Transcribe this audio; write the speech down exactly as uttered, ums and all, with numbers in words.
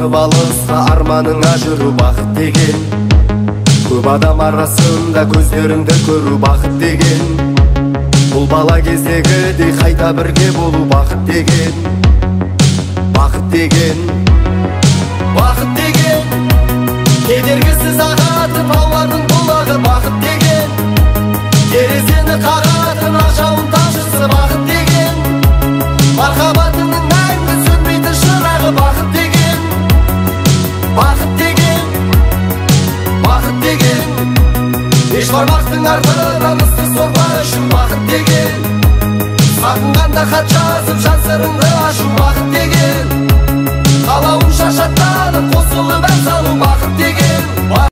басып алысқа арманыңа жүру бақыт деген. Көп адам арасында көздеріңді көру бақыт деген. Бұл бала кездегідей қайта бірге болу бақыт деген. Бақыт деген, бақыт деген, кедергісіз ағатын таулардың бұлағы бақыт деген. Терезені қағатын ақжауын тамшысы бақыт деген. Махаббатыңның мәңгі сөнбейтін шырағы бақыт деген. Бақыт деген, бақыт деген, еш бармақтың артынан ыстық сорпа ішу бақыт деген. Сағынғанда хат жазып жан сырыңды ашу бақыт деген. Қалауын шашаттанып қосылып ән салу бақыт деген.